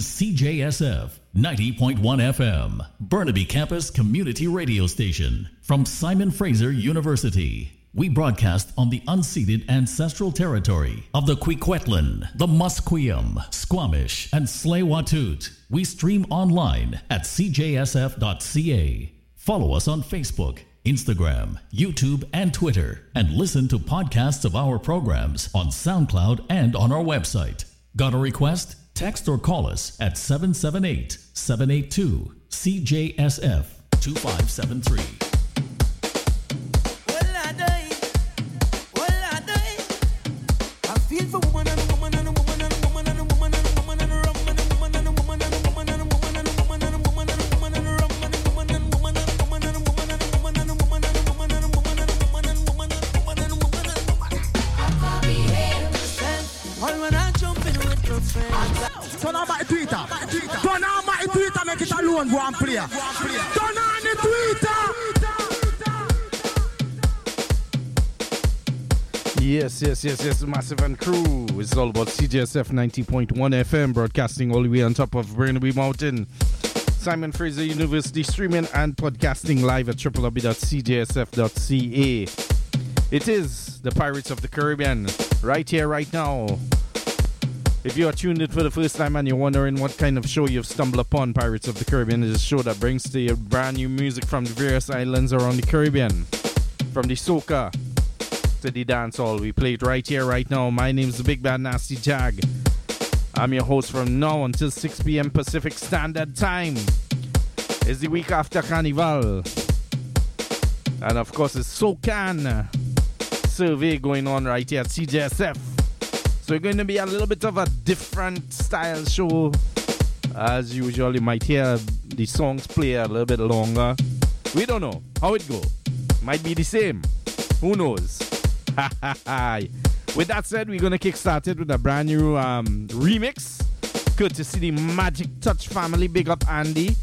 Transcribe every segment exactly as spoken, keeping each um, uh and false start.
C J S F ninety point one F M, Burnaby Campus Community Radio Station. From Simon Fraser University, we broadcast on the unceded ancestral territory of the Kwikwetlan, the Musqueam, Squamish, and Tsleil-Waututh. We stream online at c j s f dot c a. Follow us on Facebook, Instagram, YouTube, and Twitter, and listen to podcasts of our programs on SoundCloud and on our website. Got a request? Text or call us at seven seven eight, seven eight two, C J S F two five seven three. Turn on my Twitter. Turn on my Twitter, make it alone, go and play. Turn on the Twitter. Yes, yes, yes, yes, Massive and Crew. It's all about C J S F ninety point one F M, broadcasting all the way on top of Burnaby Mountain. Simon Fraser University, streaming and podcasting live at w w w dot c j s f dot c a. It is the Pirates of the Caribbean, right here, right now. If you are tuned in for the first time and you're wondering what kind of show you've stumbled upon, Pirates of the Caribbean is a show that brings to you brand new music from the various islands around the Caribbean. From the soca to the dancehall, we play it right here, right now. My name is the Big Bad Nasty Jag. I'm your host from now until six p.m. Pacific Standard Time. It's the week after Carnival. And of course, it's SoCan survey going on right here at C J S F. So it's going to be a little bit of a different style show. As usual, you might hear the songs play a little bit longer. We don't know how it go. Might be the same. Who knows? With that said, we're going to kick started with a brand new um, remix. Courtesy the Magic Touch family. Big up Andy.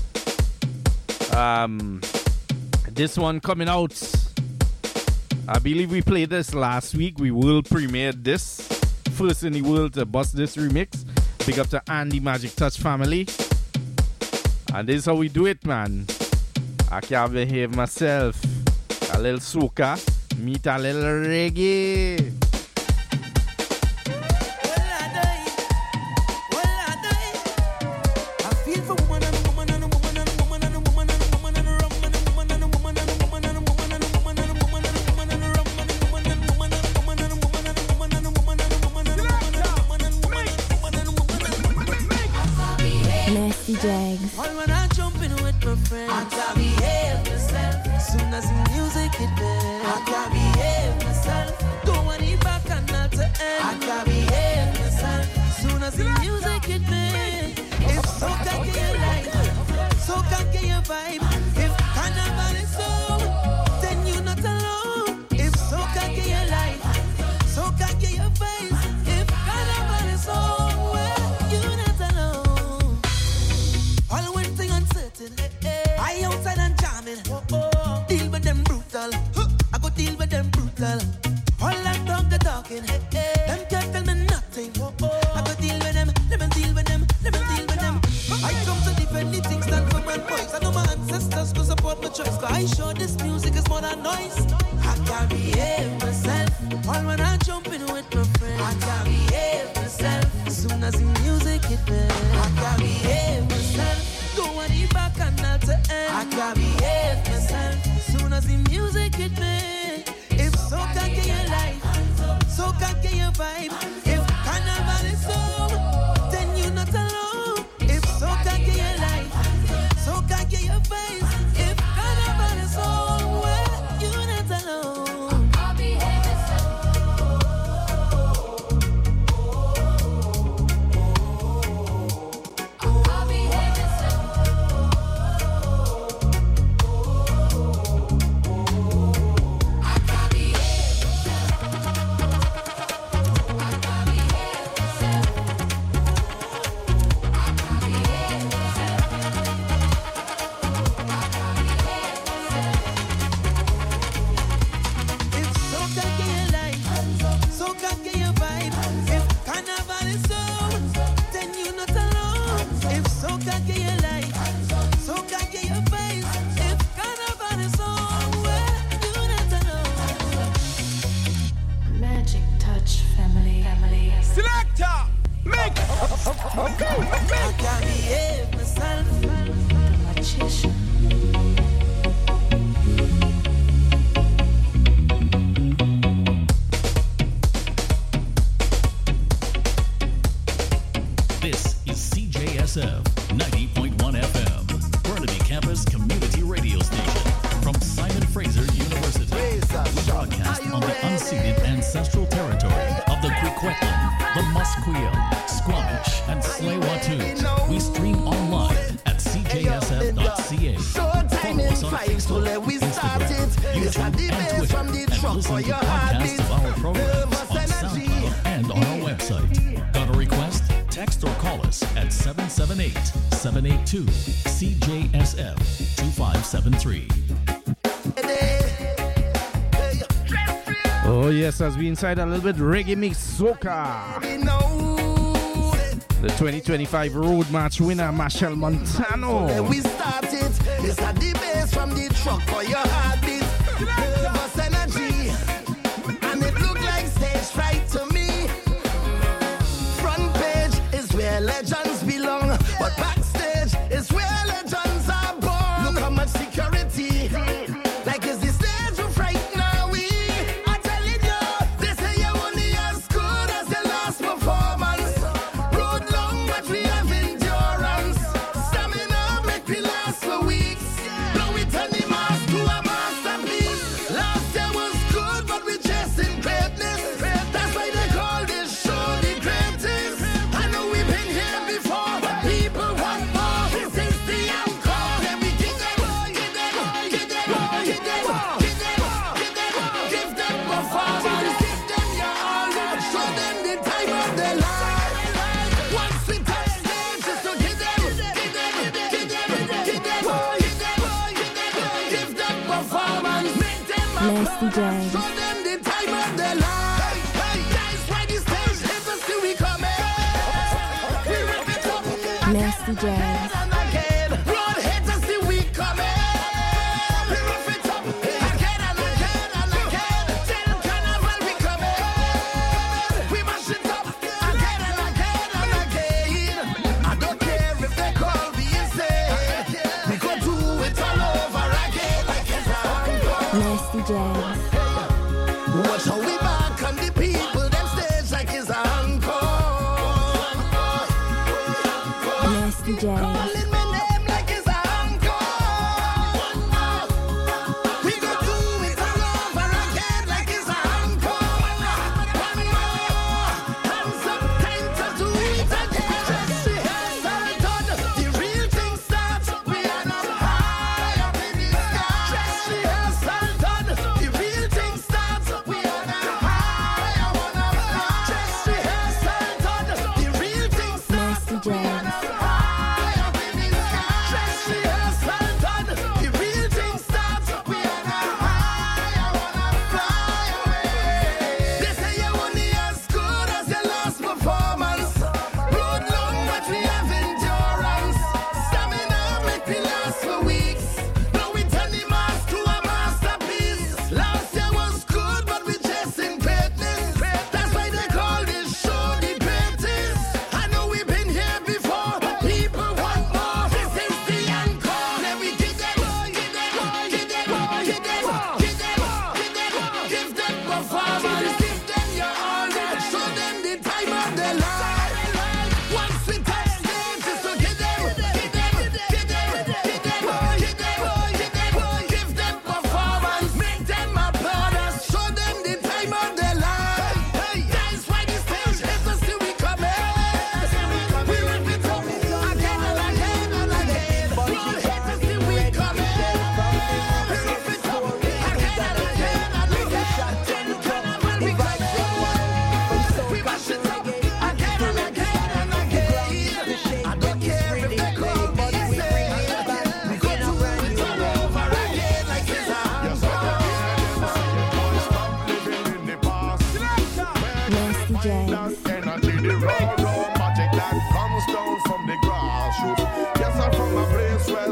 Um, this one coming out. I believe we played this last week. We will premiere this. First in the world to bust this remix. Big up to Andy Magic Touch family. And this is how we do it, man. I can't behave myself. A little soca, meet a little reggae. Jags. All when I jump in with my friends, I can't behave myself. Soon as the music hit me, I can't behave myself. Don't want it back and not to end. I can't behave myself. Soon as the music hit me, if soca get your life, soca get your vibe. If carnival is so, then you're not alone. If soca get your life, soca get your vibe. If carnival is so, well, you're not alone. All when thing uncertain, I outside and jamming. Oh, oh. Deal with them brutal. Huh. I go deal with them brutal. All that talk the talking. Them can't tell me nothing. Oh, oh. I go deal with them. Let me deal with them. Let me deal with them. I come to defend the things that for my boys. I know my ancestors to support my choice. Cause I sure this music is more than noise. I can't behave myself. All when I jump in with my friends, I can't behave myself. As soon as the music hit me, I can't behave myself. Don't want it back and not to end. I can't behave myself. Soon as the music hit me, if soca get your life, soca get your vibe. If carnival is so, then you're not alone. If soca get your life, soca get your vibe. If carnival is so, well, you're not alone. I'll behave myself. I'll behave myself. I can't behave myself. can get your life, so can get your face. If carnival is on, well, you never know. Magic touch family. Family. Selector, make. Okay, I can behave myself. The magician. This is C J S F ninety point one F M, Burnaby Campus Community Radio Station from Simon Fraser University. We broadcast on the unceded ancestral territory of the Griqualand, the Musqueam, Squamish, and Tsleil-Waututh. We stream online at c j s f dot c a. Follow us on Facebook, Instagram, YouTube, and Twitter, and listen to podcasts of our programs on SoundCloud and on our website. Got a request? Text or call us at seven seven eight, seven eight two, C J S F two five seven three. Oh yes, as we inside a little bit reggae mix soca. The twenty twenty-five Road March winner, Machel Montano. We started, it's a debate from the truck for your heartbeat. Nervous energy, and it looked like stage fright to me. Front page is where legends belong, but backstage is where legends are born. Look how much security, like is the stage of fright now we. I telling you, they say you're only as good as the last performance. Road long, but we have endurance. Stamina make we last for weeks. Now we turn the mask to a masterpiece. Last year was good, but we chasing greatness. That's why they call this show the greatest. I know we've been here before, but people want more. This is the encore. Then we give them, give them, give them, give them, give them, give them, give them performance. Give them your all, show them the time of their life. Once we touch stage, just to give them, give them, give them, give them, give them, give them performance. Make them Nasty James. show them the time of their life. That's why the stage haters see we coming. We rip it up Nasty James. and again. Road haters see we coming. We rip it up again and again and again. Till carnival we coming. We mash it up again and again and again. I don't care if they call me insane. We go do it all over again like it's a encore. Nasty James. Watch how we back on the people, them stage like it's a encore. Nasty James. Calling my name like it's a encore. We go do it all over again like it's a encore. One more, hands up, time to do it again. Just rehearsal done, the real thing starts. We are up high up in the sky. Just rehearsal done, the real thing starts. We are up high, I wanna fly. Just rehearsal done, the real thing starts. Nasty James. High up in the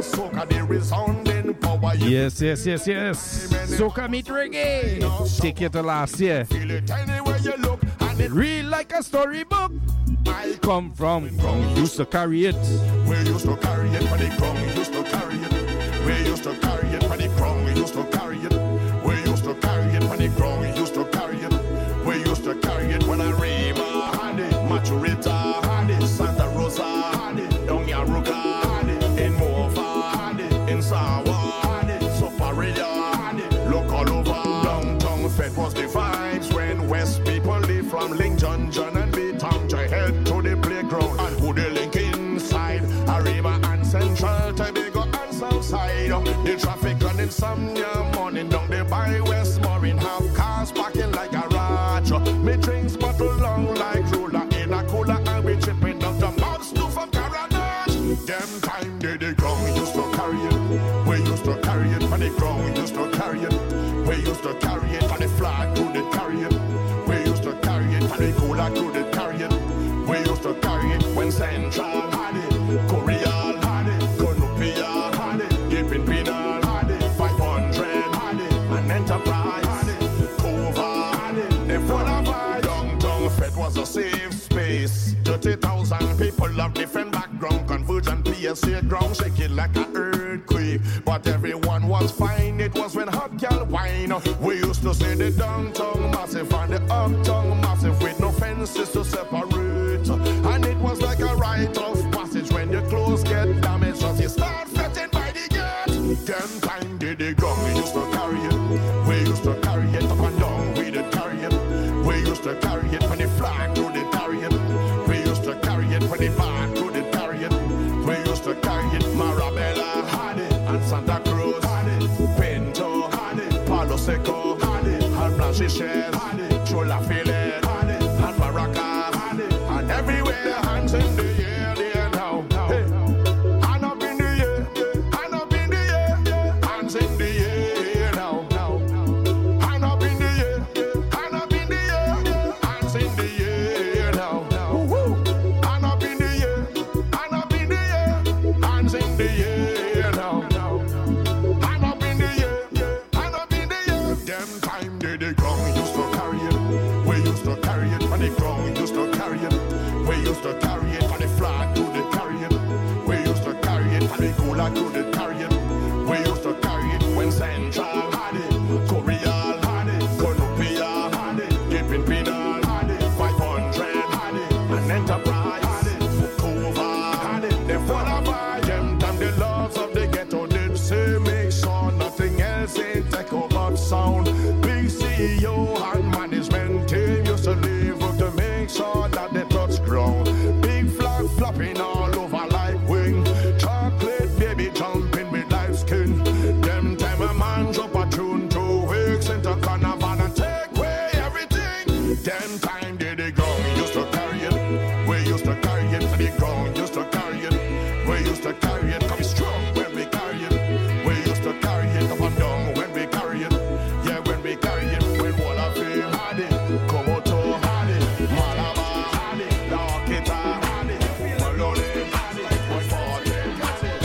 soca, the resounding power. Yes, yes, yes, yes. Soca meet reggae. Take it to last year. Feel it anywhere you look, and it Real like a storybook. I Come from, from used to carry it. We used to carry it for the ground, we used to carry it. We used to carry it for the ground, we used to carry it. We used to carry it for the ground, we used to carry it. We used to carry it when I Rima had it, Maturita had it, Santa Rosa had it, Down Yaruka had it, in Mova had it, in Sawa had it, Soparia had it, look all over. Downtown Fed was the vibes when West people live from Link John John and B Town to head to the playground and who they link inside Arima and Central Tobago and Southside. The traffic running insomnia morning down the by Westmoreland, have cars parking like a garage. Me drinks bottle long like ruler in a cooler and we chipping up the mobs to from Carnage. Them time they the ground we used to carry it. We used to carry it for the ground we used to carry it. We used to carry it for the flag to the carry it. We used to carry it for the cooler to the carry it. We used to carry it when Central had it, Korea had it, Konopia had it, Gipin Pinal had it, five hundred had it, and Enterprise had it, Kova had it, the Followers. Downtown Fed was a safe space. thirty thousand people of different background, convergent P S A ground, shaking like an earthquake. But everyone was fine, it was when hot girl wine. We used to say the downtown massive and the uptown massive with no fences to separate. And it was like a rite of passage when your clothes get damaged, so you start fretting by the gate. Them time did the gun, we used to carry it. We used to carry it up and down, we did carry it. We used to carry it for the flag, to the carry it. We used to carry it for the band, to the carry it. We used to carry it, Marabella had it, and Santa Cruz had it, Pinto had it, Palo Seco had it, and Blanchichez had it, Chola Filet had it, and Maracas had it, and everywhere hands in the air, there now. Hey, hand up in the air, hand up in the air, hands in the air now. Hand up in the air, hand up in the air, hands in the air now. Hand up in the air, hand up in the air, hands in the air now. Hand up in the air, hand up in the air. Them time they the ground we used to carry it. We used to carry it on the ground we used to carry it. We used to carry it on the flag to the carry it. We used to carry it on the cooler to the carry it. We used to carry it when Central had it, Korea had it, Konopia had it, Gipin Pinal had it, five hundred had it, and Enterprise had it, Kova had it. They follow by them time the laws of the ghetto did say make sure nothing else ain't take over sound. Big C E O and management team used to live up to make sure that they touch ground. Big flag flopping all over like wing. Chocolate baby jumping with light skin. Them time a man drop a tune two weeks into carnival and take away everything. Them time did they go, we used to carry it. We used to carry it to the ground, used to carry it. We used to carry it, come strong when we carry it. We used to carry it up and down when we carry it. Yeah, when we carry it, when Wallafim had it, Komoto had it, Malabar had it, Lakita had it, Malone had it, Point Fortin had it,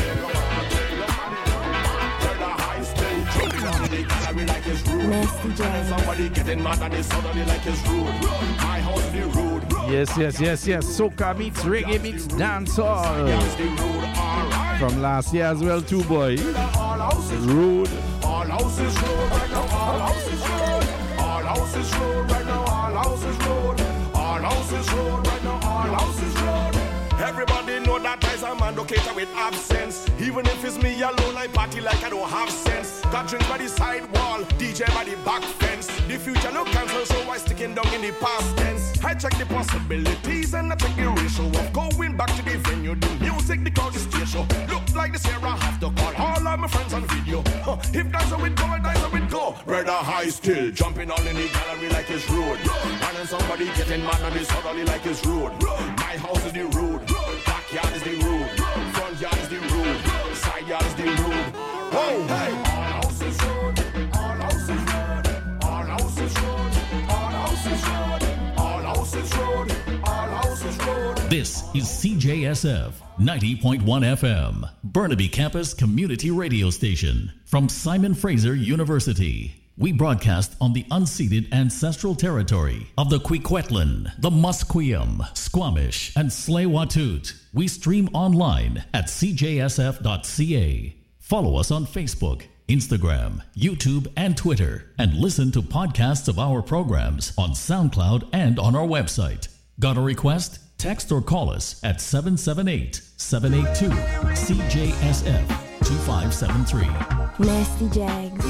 Tell the high state, jumping on the gallery like it's rude. Nasty And Jam. somebody getting mad and it's suddenly like it's rude. My house the rude. Yes, yes, yes, yes. Soca meets reggae meets dancehall. It's the rude, alright. From last year as well too, boy. All house is Rude. All houses road right now, all houses road. All houses road right now, all houses road. All houses road right now, all houses road. Everybody know that I's a man located with absence. Even if it's me alone, I party like I don't have sense. Got drinks by the side wall, D J by the back fence. The future look cancel, so I sticking down in the past tense. I check the possibilities and I check the ratio of going back to the venue. The music, the crowd, the stage show. Look like this year I have to call all of my friends on video. Huh. If that's how it go, that's how it go. Brother high still jumping all in the gallery like it's rude. And then somebody getting mad and it's suddenly like it's rude. My house is the rude. Backyard is the rude. Front yard is the rude. Side yard is the rude. Whoa, hey. All houses rude. All houses rude. All houses rude. All houses rude. All houses rude. All houses rude. This is C J S F ninety point one F M, Burnaby Campus Community Radio Station from Simon Fraser University. We broadcast on the unceded ancestral territory of the Kwikwetlan, the Musqueam, Squamish, and Tsleil-Waututh. We stream online at c j s f dot c a. Follow us on Facebook, Instagram, YouTube, and Twitter, and listen to podcasts of our programs on SoundCloud and on our website. Got a request? Text or call us at seven seven eight, seven eight two, C J S F two five seven three. Nasty Jags.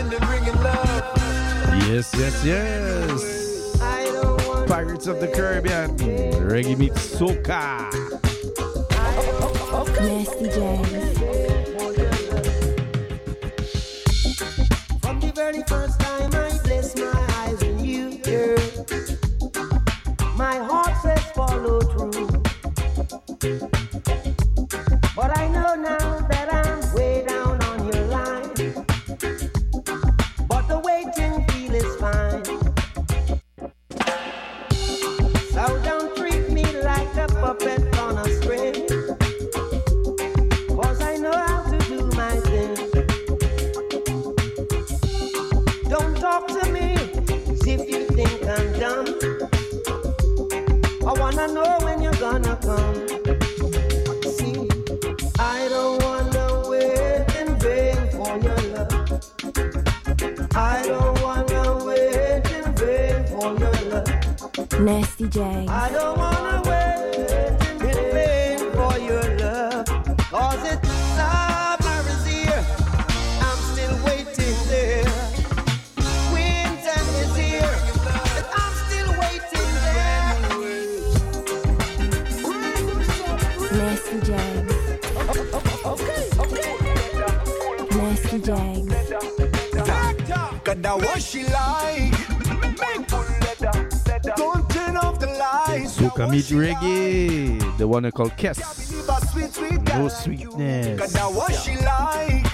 Yes, yes, yes. Pirates of the Caribbean. Reggae meets soca. Nasty Jags. From the very first time I bless my eyes on you, girl, my heart says follow through. But I know now that I'm way down on your line. But the waiting feel is fine. So don't treat me like a puppet on a string, 'cause I know how to do my thing. Don't talk to me as if you think I'm dumb. I wanna know when you're gonna come. See, I don't wanna wait in vain for your love. I don't wanna wait in vain for your love. Nasty Jags. I don't wanna wait in vain for your love. 'Cause it's summer is here. I'm still waiting there. Winter is here. But I'm still waiting there. Nasty Jags. Okay, okay. Nasty Jags. Cause that what she like. Don't turn off the lights. Soca meet reggae. The one I call Kess. Sweet, sweet girl No like sweetness. you. Cause that what she like.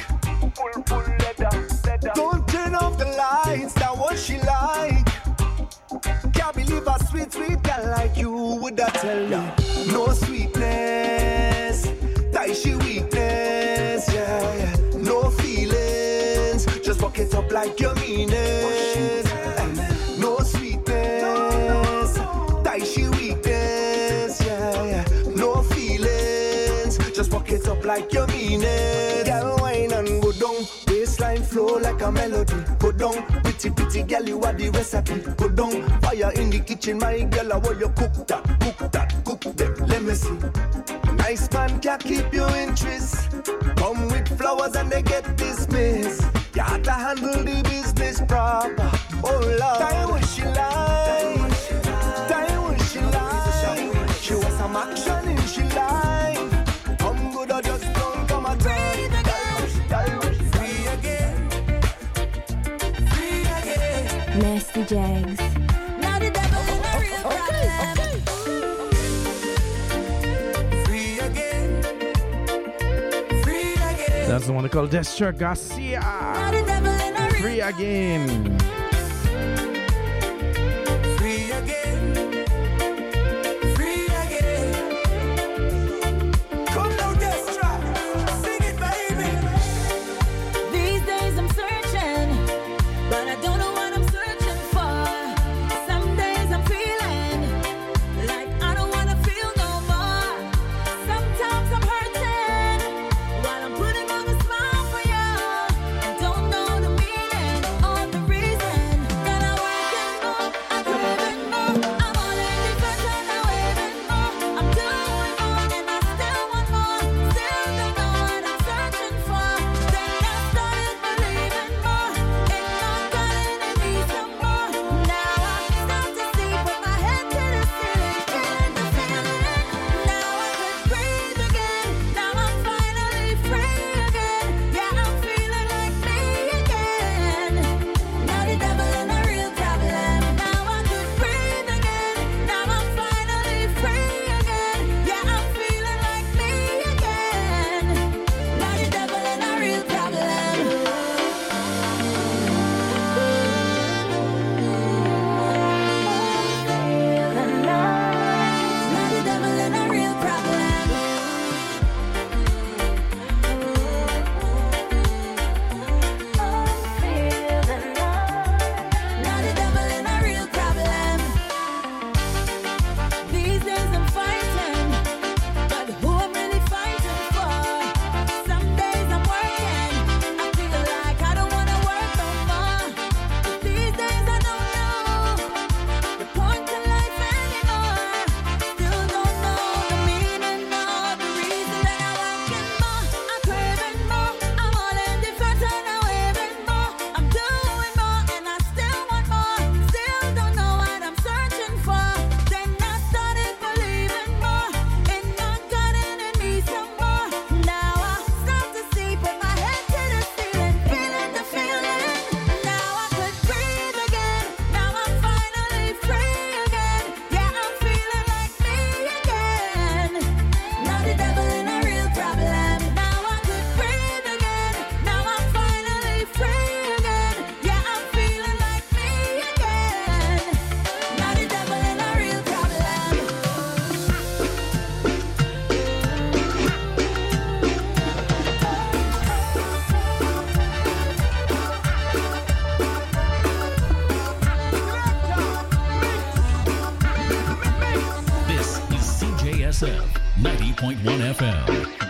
Don't turn off the lights. That what she like. Can't believe a sweet, sweet girl like you would I tell you. No sweetness. That she weakness. Yeah, yeah. No feelings. Just fuck it up like you mean it. No sweetness. That she weakness. Yeah, yeah. No feelings. Just fuck it up like you mean it. Girl, wine and go down. Waistline flow like a melody. Go down. Pretty, pretty girl, you are the recipe. Go down. Fire in the kitchen, my girl, I want you cook that, cook that, cook that. Let me see. Nice man can keep your interest. Come with flowers and they get dismissed. You have to handle the business proper. Oh Lord, tell what she like. Tell what she like. She was some action in she life. Come good or just don't come at all. Free again. Free again. Nasty Jags. Now the devil is a real problem. Free again. Free again. That's the one I call Destra Garcia. Now the devil in a real Free again. Free again. Free again. Come down, Destra. Sing it, baby. These days I'm searching, but I don't know what I'm searching for. Some days I'm feeling like I don't want to feel no more. Sometimes I'm hurting while I'm putting on a smile for you. I don't know the meaning or the reason.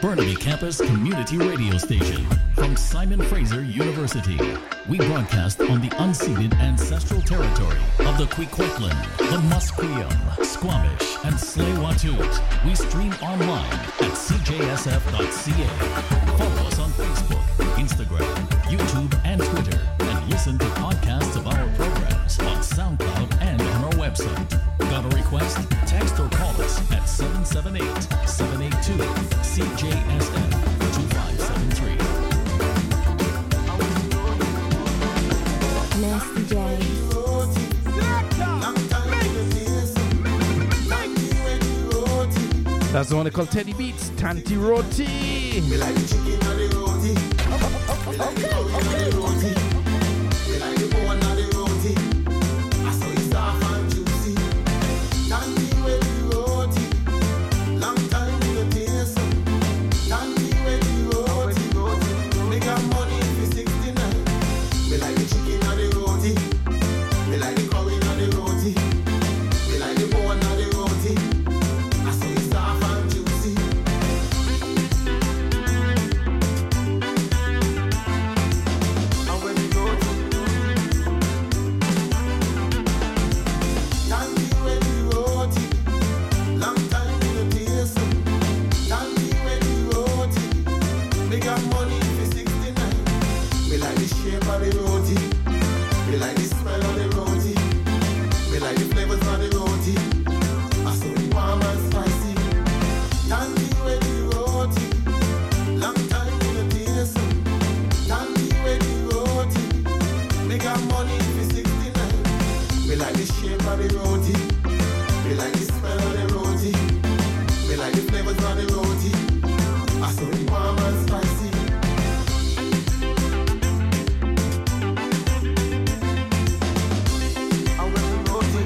Burnaby Campus Community Radio Station from Simon Fraser University. We broadcast on the unceded ancestral territory of the Kwikwetlan, the Musqueam, Squamish, and Tsleil-Waututh. We stream online at c j s f dot c a. Follow us on Facebook, Instagram, YouTube, and Twitter, and listen to podcasts of our programs on SoundCloud and on our website. Got a request? Text or call us at seven seven eight, seven eight two, C J S F two five seven three. Nasty Jags. That's the one they call Teddy Beats, Tanti Roti. We like the chicken and the roti. We like the curry and the roti. We like the bone and the roti. I saw it soft and juicy. Tanti with the roti. Long time we don't taste some. Tanti with the roti. Make our money for sixty-nine. We like the chicken and the roti. We like the curry and the roti. We like the bone and the roti. I saw it soft and juicy. And when we go to Tanti with the roti. Long time we don't taste some. Tanti with the roti. Make our money for sixty-nine. We like the shape of the roti. We like the smell of the roti. We like the flavors of the roti. I saw it warm and spicy. Tanti with the roti. Long time we don't taste some. Tanti with the roti. Make our money for sixty-nine. We like the shape of the roti. We like the smell of the roti. We like the flavors of the roti. I saw it warm and spicy. And when the roti,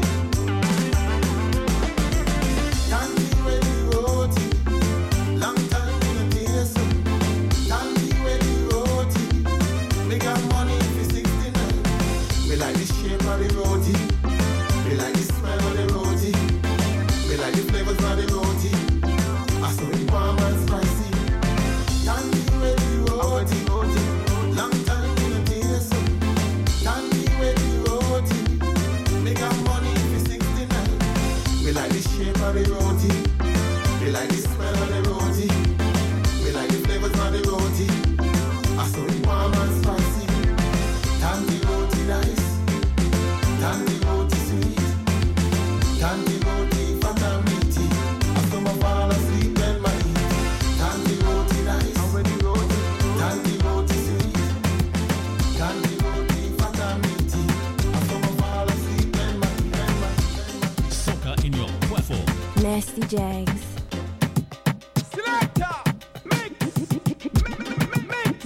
Tanti with the roti. Long time we don't taste some. Tanti with the roti. Make our money for sixty-nine. We like the shape of the roti. We like the smell of the roti. We like the flavors of the roti. I saw it warm and spicy. Tanti with the roti. Long time we don't taste some. Tanti with the roti. Make our money for sixty-nine. We like the shape of the roti. We like the smell of the roti. We like the flavors of the roti. I saw it warm and spicy. Tanti roti nice. Tanti roti sweet. Tanti roti fat and meaty. After my fall asleep then my eat. Tanti roti nice. Tanti roti sweet. Tanti roti fat and meaty. After my fall asleep then my eat. Soca in your cuerpo. Nasty Jags. Selector, mix, mix,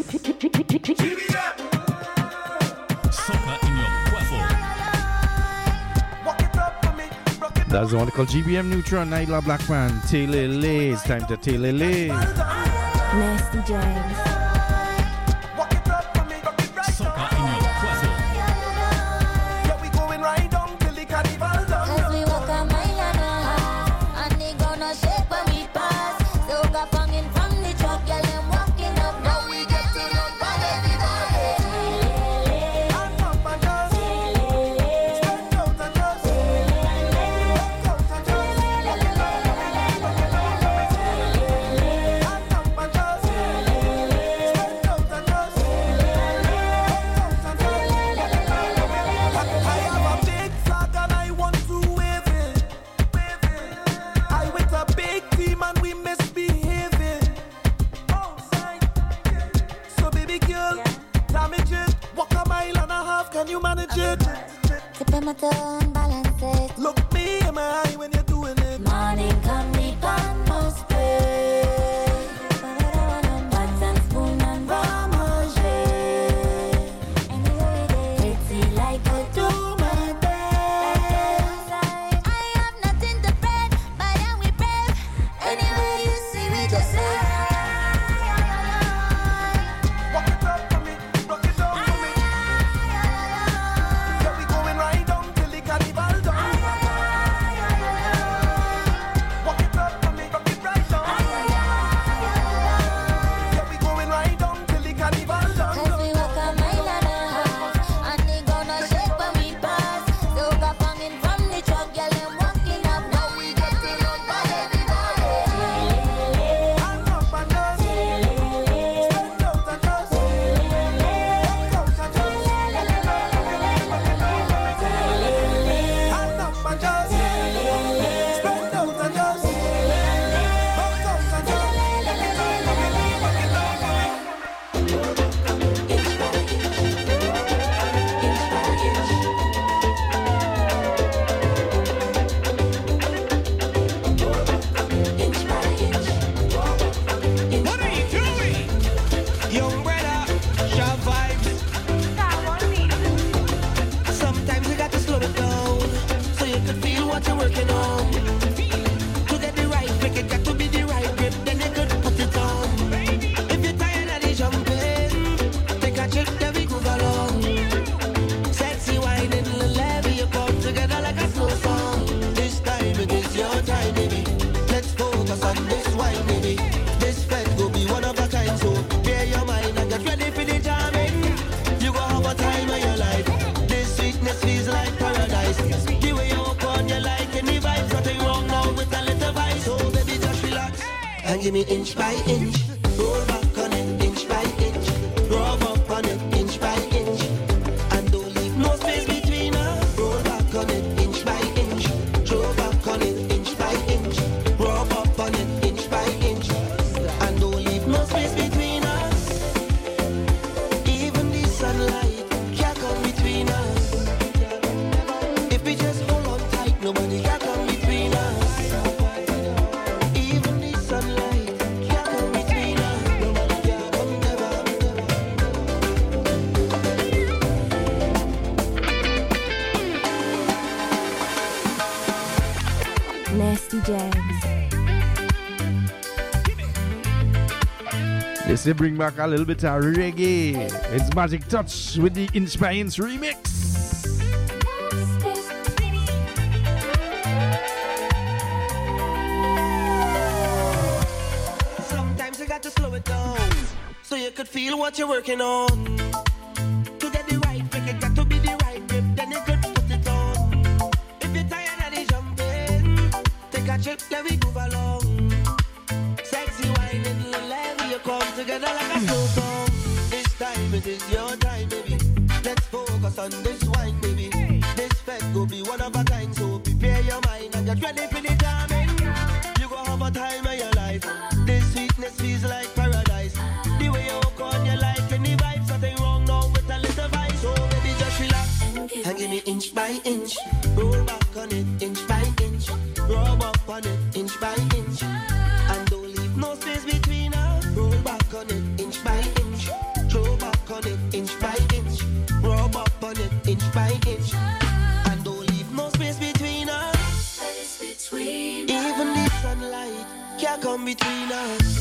Soca in your cuerpo. Walk it up for me. Rock it That's the one they call G B M Neutron, Nyla Blackman, Taylor It's time to Taylor Nasty Jags. Walk it up for me. Rock it right Soca in your cuerpo. Yeah, we going right down till the carnival done. As we walk a mile and a half, and they gonna shake when we pass. Soca fanging from the truck, girl, them walking up. Now we getting up on everybody. And up and just stretch out and just walk out and just and up and just stretch out and just walk out and just. I have a big flag and I want to wave it. I with a big team and we misbehaving. Outside, so baby girl, damage it. Walk a mile and a half, can you manage it? Tipping my toe and balance it. Look me in my eye when you're doing it. Morning come the pan must pray. Pots and spoon and fromage. Pretty like a tomato. I have nothing to bread, but then we brave. Anywhere you see me just say. Walk it up for me, rock it down for me. Yeah, we going right down till the carnival give me inch by inch. Roll back on it, inch by inch. Rub up on it, inch by inch. And don't leave no space between us. Roll back on it, inch by inch. Throw back on it, inch by inch. Rub up on it, inch by inch. And don't leave no space between us. Even the sunlight can't come between us. If we just hold on tight, nobody can come between us. Even the sunlight can't come between us. Nobody can come, never, never. Nasty Jags. Let's bring back a little bit of reggae. It's Magic Touch with the Inch by Inch remix. Sometimes you got to slow it down so you could feel what you're working on. To get the right pick, it got to be the right grip, then you could put it on. If you're tired of the jumping, take a trip, let me move along. Sexy whining, let you come together like a slow song. This time it is your time, baby. Let's focus on this wine, baby. This fete will be one of a kind, so prepare your mind and get ready for the jamming. You go have a time of your life. This sweetness feels like paradise. The way you walk on, you like any vibes. Nothing wrong now with a little vibe. So baby, just relax and give me inch by inch. Roll back on it, inch by inch. Rub up on it, inch by inch. And don't leave no space between us. Roll back on it, inch by inch. Throw back on it, inch by inch. Rub up on it, inch by inch. And don't leave no space between us. Even the sunlight can't come between us.